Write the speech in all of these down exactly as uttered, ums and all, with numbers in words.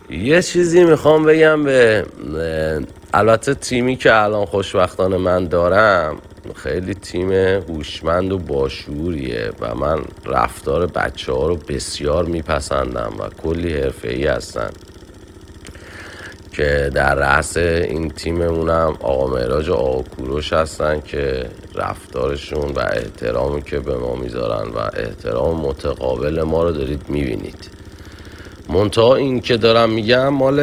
یه چیزی میخوام بگم به البته تیمی که الان خوشبختانه من دارم خیلی تیم هوشمند و باشعوریه و من رفتار بچه ها رو بسیار میپسندم و کلی حرفه‌ای هستن که در رأس این تیممونم آقا مهراج و آقا کوروش هستن که رفتارشون و احترامی که به ما میذارن و احترام متقابل ما رو دارید میبینید. منتها این که دارم میگم مال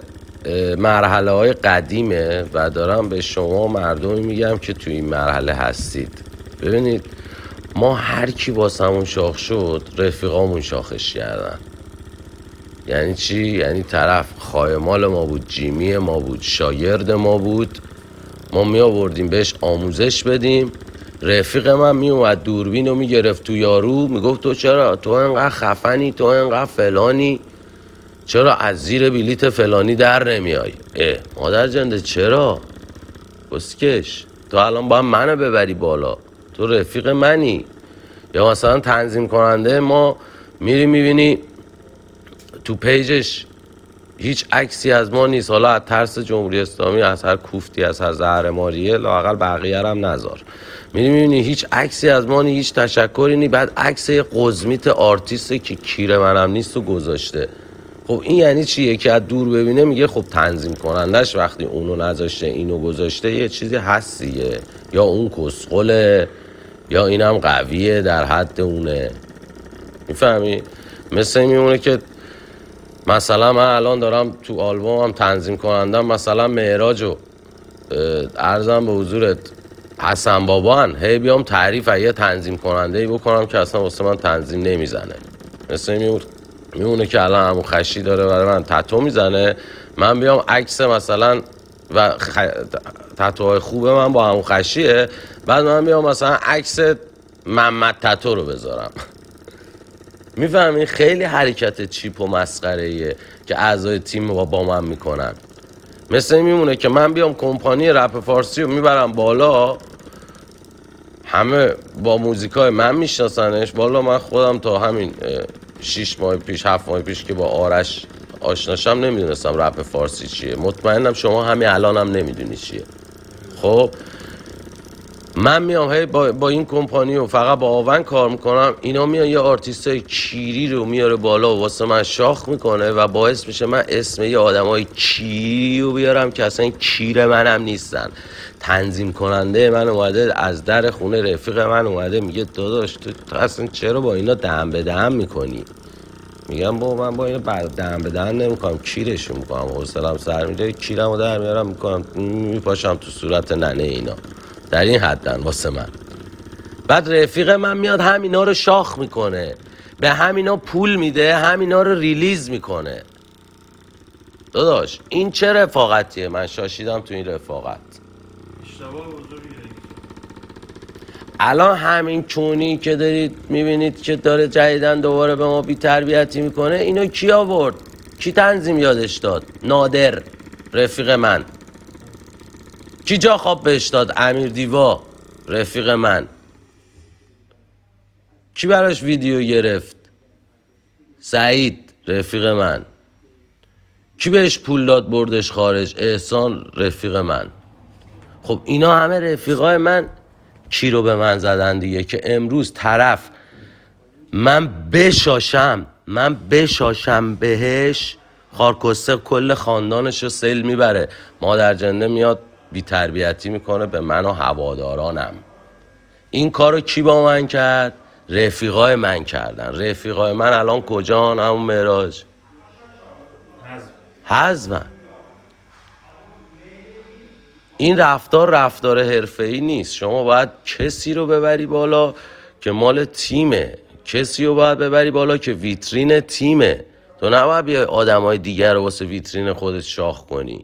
مرحله های قدیمه و دارم به شما مردمی میگم که توی این مرحله هستید. ببینید ما هر کی واسمون شاخ شد رفیقامون شاخش کردن. یعنی چی؟ یعنی طرف خایمال ما بود، جیمی ما بود، شاگرد ما بود، ما می آوردیم بهش آموزش بدیم. رفیق من می اومد دوربین رو می گرفت تو یارو میگفت تو چرا تو انقدر خفنی، تو انقدر فلانی، چرا از زیر بلیت فلانی در نمیای؟ اه مادر جنده چرا؟ بسکش تو الان باید منو ببری بالا، تو رفیق منی. یا مثلا تنظیم کننده ما میری میبینی تو پیجش هیچ عکسی از ما نیست، حالا از ترس جمهوری اسلامی، از هر کوفتی، از هر زهرماریه لااقل بقیه هم نذار. میری میبینی هیچ عکسی از ما نیست، هیچ تشکری نیست، بعد عکس قزمیت آرتیست که کیر منم نیست و گذاشته. خب این یعنی چیه؟ که از دور ببینه میگه خب تنظیم کنندش وقتی اونو نذاشته اینو گذاشته یه چیزی هست دیگه، یا اون کسخله یا اینم قویه در حد اونه. میفهمی؟ مثل میمونه که مثلا من الان دارم تو آلبومم تنظیم کنندم، مثلا مهراج و عرضم به حضورت حسن بابان، هی بیام تعریف یه تنظیم کننده ای بکنم که اصلا واسه من تنظیم نمیزنه. مثل میمونه که الان همون خشی داره برای من تتو میزنه، من بیام عکس مثلا و خ... تتوهای خوبه من با همون خشیه، بعد من بیام مثلا عکس محمد تتو رو بذارم. میفهمی؟ خیلی حرکت چیپ و مسخره‌ایه که اعضای تیم با با من میکنن. مثل میمونه که من بیام کمپانی رپ فارسی رو میبرم بالا، همه با موزیکای من میشناسنش. والا من خودم تا همین شیش ماه پیش هفت ماه پیش که با آرش آشناشم نمیدونستم رپ فارسی چیه، مطمئنم شما همین الانم هم نمیدونی چیه. خب من میام هی با, با این کمپانی و فقط با آون کار میکنم، اینا میان یه آرتیست کیری رو میاره بالا و واسه من شاخ میکنه و باعث میشه من اسم یه آدم های کیری رو بیارم که اصلا کیر منم نیستن. تنظیم کننده من اومده از در خونه رفیق من اومده میگه داداش تو, تو اصلا چرا با اینا دهن به دهن میکنی؟ میگم با من با اینا دهن به دهن نمیکنم، کیرشون میکنم، حوصله‌ام سر میره کیرمو در میارم میکنم میپاشم تو صورت ننه اینا. در این حدن واسه من. بعد رفیق من میاد همینا رو شاخ میکنه، به همینا پول میده، همینا رو ریلیز میکنه. داداش این چه رفاقتیه؟ من شاشیدم تو این رفاقت. الان همین چونی که دارید میبینید که داره جدیدن دوباره به ما بی تربیتی میکنه، اینو کی آورد؟ کی تنظیم یادش داد؟ نادر رفیق من. کی جا خواب بهش داد؟ امیر دیوا رفیق من. کی براش ویدیو گرفت؟ سعید رفیق من. کی بهش پول داد بردش خارج؟ احسان رفیق من. خب اینا همه رفیقای من کی رو به من زدن دیگه، که امروز طرف من بشاشم من بشاشم بهش خارکسته کل خاندانش رو سیل میبره، مادر جنده میاد بی تربیتی میکنه به من و هوادارانم. این کارو کی با من کرد؟ رفیقای من کردن. رفیقای من الان کجان؟ همون مهراج حزمن. این رفتار رفتار حرفه‌ای نیست. شما باید کسی رو ببری بالا که مال تیمه، کسی رو باید ببری بالا که ویترین تیمه. تو نباید بیای آدمای دیگر رو واسه ویترین خودت شاخ کنی.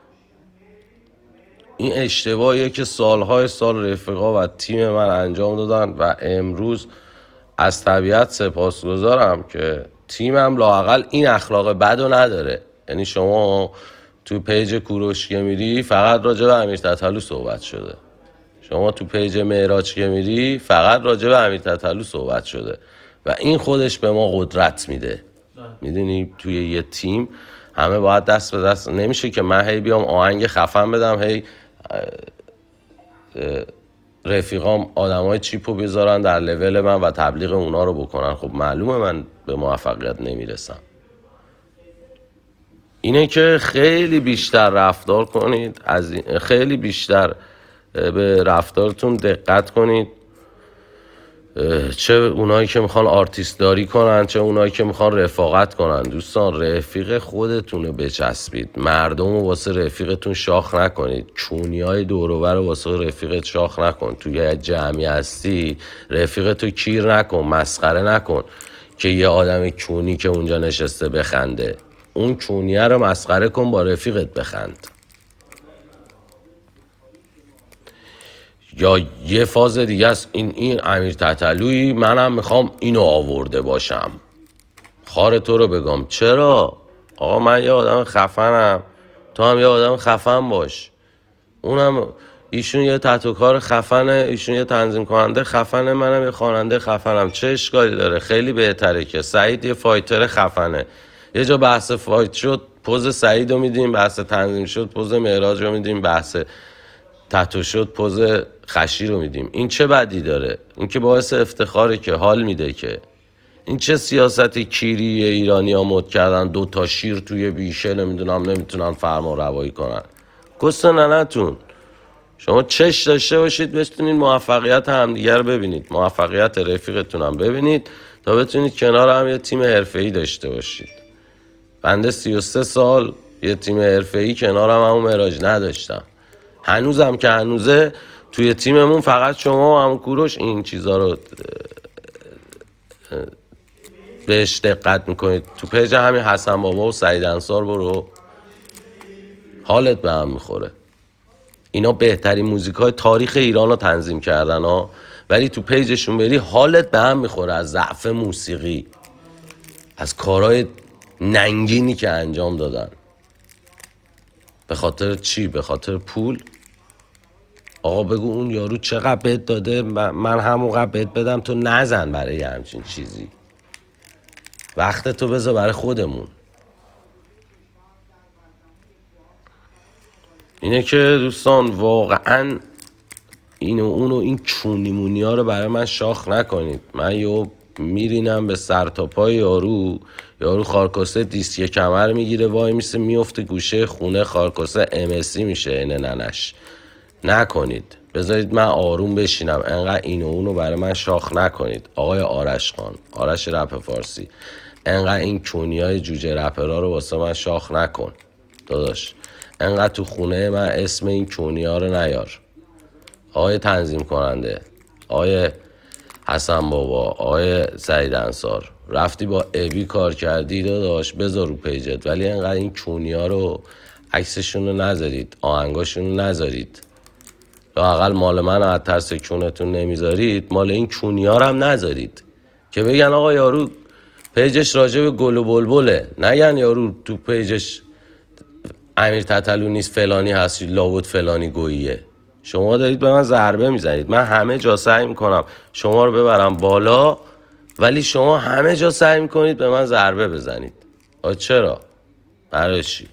این اشتباهیه که سالهای سال رفیقا و تیم من انجام دادن و امروز از طبیعت سپاسگزارم که تیمم لااقل این اخلاق بدو نداره. یعنی شما تو پیج کوروش که میری فقط راجع به امیر تتلو صحبت شده، شما تو پیج مهراج که میری فقط راجع به امیر تتلو صحبت شده و این خودش به ما قدرت میده. میدونی توی یه تیم همه باید دست به دست. نمیشه که من هی بیام آهنگ خفن بدم، هی رفیقام آدمای چیپو بذارن در لول من و تبلیغ اونا رو بکنن. خب معلومه من به موفقیت nemiرسم. اینه که خیلی بیشتر رفتار کنید، از این خیلی بیشتر به رفتارتون دقت کنید. چه اونایی که میخوان آرتیست داری کنن، چه اونایی که میخوان رفاقت کنن. دوستان رفیق خودتون رو بچسبید، مردم رو واسه رفیقتون شاخ نکنید، چونی های دوروبر رو واسه رفیقت شاخ نکن. توی جمعی هستی رفیقتو کیر نکن، مسخره نکن که یه آدم چونی که اونجا نشسته بخنده. اون چونیه رو مسخره کن، با رفیقت بخند. یا یه فاز دیگه است، این این امیر تتلویی، منم میخوام اینو آورده باشم. خار تو رو بگم چرا؟ آقا من یه آدم خفنم، تو هم یه آدم خفن باش. اونم ایشون یه تتوکار خفنه، ایشون یه تنظیم کننده خفنه، منم یه خواننده خفنم. چه اشکالی داره؟ خیلی بهتره که سعید یه فایتر خفنه، یه جا بحث فایت شد پوز سعید رو میدیم، بحث تنظیم شد پوز معراج رو میدیم، بحث تتو شد پوز خشی رو میدیم. این چه بدی داره؟ این که باعث افتخاره، که حال میده. که این چه سیاستی کیری ایرانی ها مد کردن، دو تا شیر توی بیشه نمیدونم نمیتونن فرما روایی کنن. کست ننتون. شما چش داشته باشید بتونید موفقیت همدیگر رو ببینید، موفقیت رفیقتون هم ببینید تا بتونید کنار هم یه تیم حرفه‌ای داشته باشید. بنده سی و سه سال یه تیم حرفه‌ای کنارم همون معراج نداشتم. هنوزم که هنوزه توی تیممون فقط شما و همون کوروش این چیزا رو بهش دقت میکنید. تو پیج همین حسن بابا و سعید انصار برو، حالت به هم میخوره. اینا بهترین موزیکای تاریخ ایران رو تنظیم کردن ها، ولی تو پیجشون بری حالت به هم میخوره از ضعف موسیقی، از کارهای ننگینی که انجام دادن. به خاطر چی؟ به خاطر پول؟ آقا بگو اون یارو چقدر بهت داده، من همونقدر بهت بدم، تو نزن برای همچین چیزی. وقت تو بذار برای خودمون. اینه که دوستان واقعا اینو اونو این چونیمونی ها رو برای من شاخ نکنید. من یو میرینم به سر تا پای یارو، یارو خارکسته دیسک کمر میگیره وای میسه میفته گوشه خونه، خارکسته امسی میشه اینه ننش. نکنید، بذارید من آروم بشینم. انقدر اینو اونو برای من شاخ نکنید. آقای آرش خان، آرش رپ فارسی، انقدر این چونی های جوجه رپرها رو واسه من شاخ نکن داداش. انقدر تو خونه من اسم این چونی ها رو نیار. آقای تنظیم کننده، آقای حسن بابا، آقای سعید انصار، رفتی با ابی کار کردی داداش بذار رو پیجت، ولی انقدر این چونی ها رو عکسشون رو نذارید، آهنگاشون رو نذارید. لااقل مال من از ترس چونتون نمیذارید، مال این چونی ها رو هم نذارید که بگن آقا یارو پیجش راجع به گل و بلبله. نگن یارو تو پیجش امیر تتلو نیست فلانی هست، لابد فلانی گوییه. شما دارید به من ضربه میزنید. من همه جا سعی میکنم شما رو ببرم بالا، ولی شما همه جا سعی میکنید به من ضربه بزنید. آ چرا؟ برای چی؟